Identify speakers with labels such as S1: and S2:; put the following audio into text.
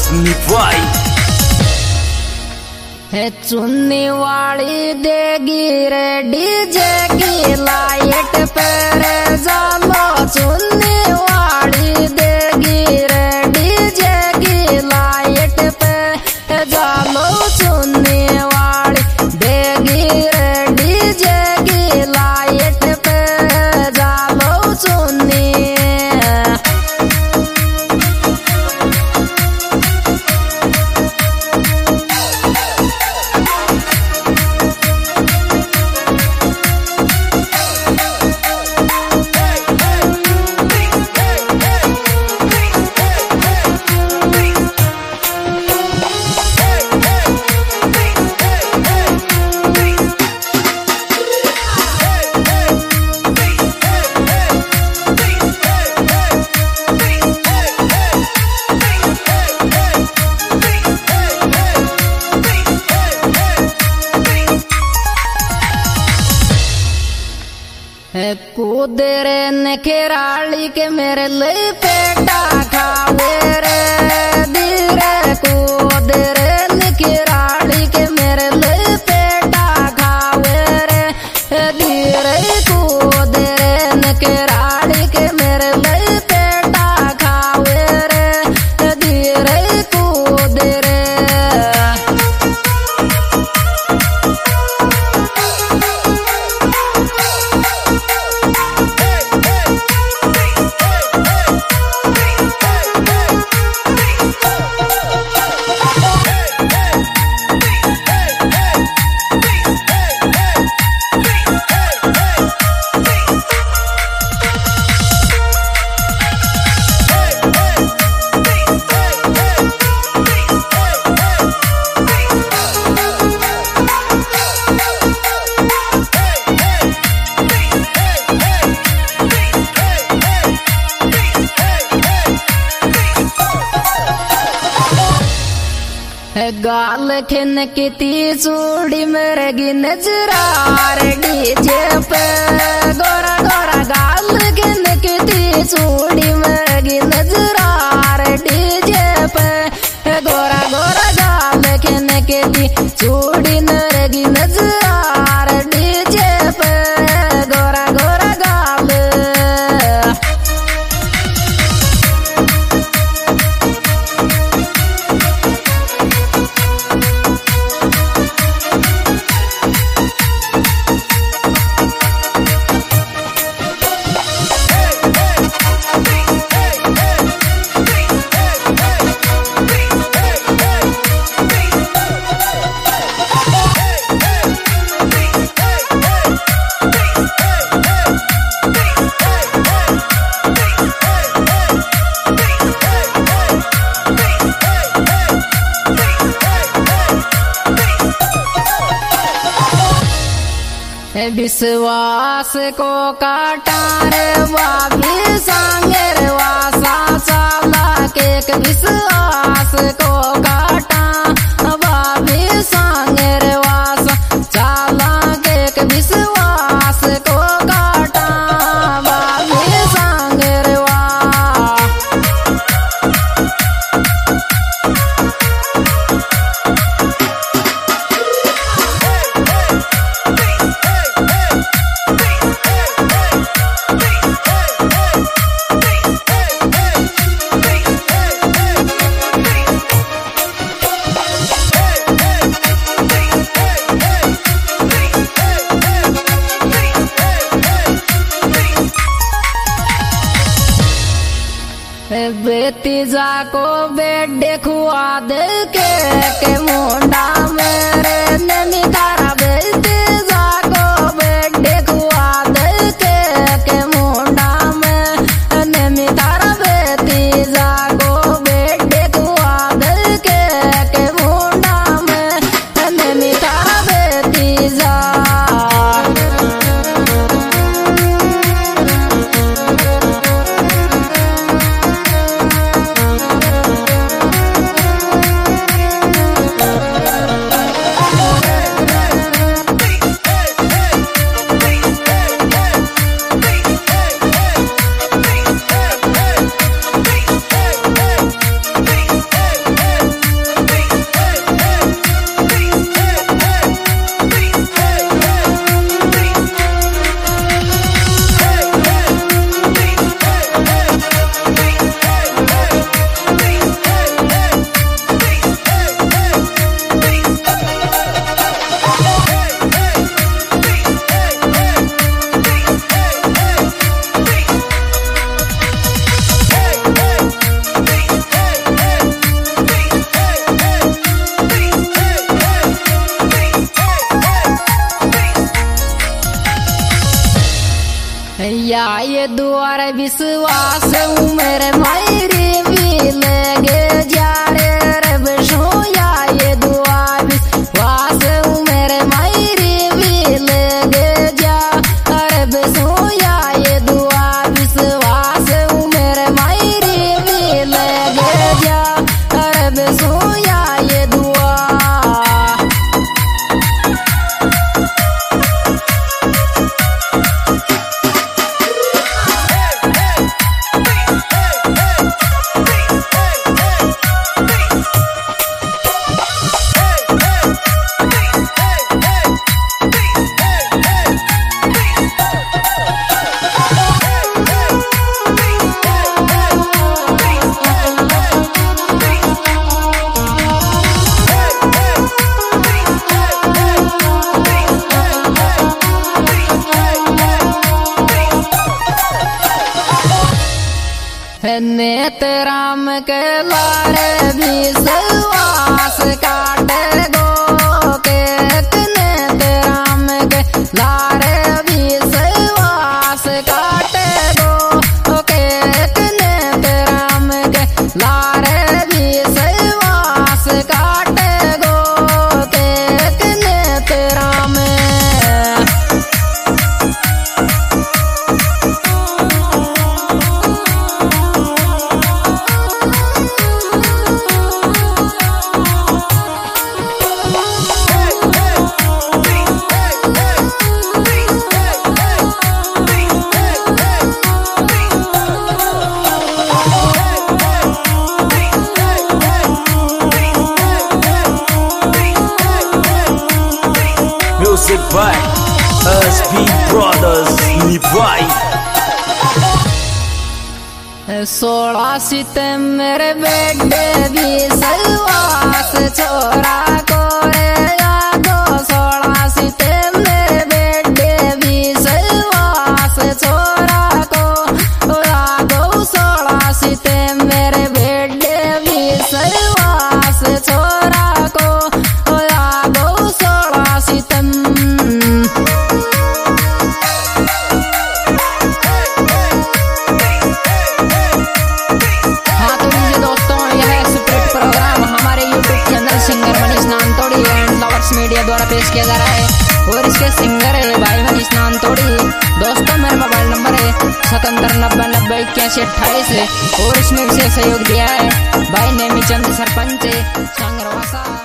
S1: निभाई
S2: है चुन्नी वाली देगी रे डीजे की लाइट पर जालो चुन्नी वाली देगी रे डीजे की लाइट पे जालो चुन्नी वाली देगी रे डीजे की लाइट पे जालो चुन्नी कूदरे ने खेराली के मेरे लिए पेटा खावे रे धीरे कूदरे ने खेराली के मेरे लिए पेटा खावे रे धीरे कूदरे ने खेराली के मेरे लिए पेटा खावे रे धीरे कूदरे गाल खिन की चूड़ी मेरे की नजरार डीजे पे गोरा गोरा गाल खिन की चूड़ी मेरे की नजरार डीजे पे गोरा गोरा गाल खिन की चूड़ी मेरे की नजरार डीजे पे गोरा गोरा गाल विश्वास को काटा रे वाभी सांगे रे वासा चाला के विश्वास को काटा वाभी सांगे रे वासा चाला के विश्वास को काटा वाभी सांगे रे वा बेटी जाको बेडे खुआ दे के मुंडा मेरे ननी तारा बेटी जाको बेडे खुआ दे के मुंडा में ननी तारा बेटी जाको बेडे खुआ दे के मुंडा में ननी तारा बेटी जा ये द्वार विश्वास मेरे मायरे भी लगे जा रे रब सोया ये दुआ विश्वास मेरे मायरे भी लगे जा रब सोया ये दुआ विश्वास मेरे मायरे भी लगे जा रब सोया ये दुआ। नेत राम के लारे विश्वास काटे गो के नेत राम के लारे विश्वास काटे गो के नेत राम के लारे विश्वास काटे गो के नेत Ram.
S1: Music by SB Brothers Nibai।
S2: 16 सितंबर बेटे भी सलवास छोरा को रे यादो 16 सितंबर बेटे भी सलवास छोरा को यादो 16 सितंबर बेटे भी सलवास छोरा को यादो 16 सितंबर। मीडिया द्वारा पेश किया जा रहा है और इसके सिंगर है भाई मनीष नानतोड़ी। दोस्तों मेरा मोबाइल नंबर है 7790908128 और इसमें विशेष सहयोग दिया है भाई नेमी चंद सरपंच संग्रवासा।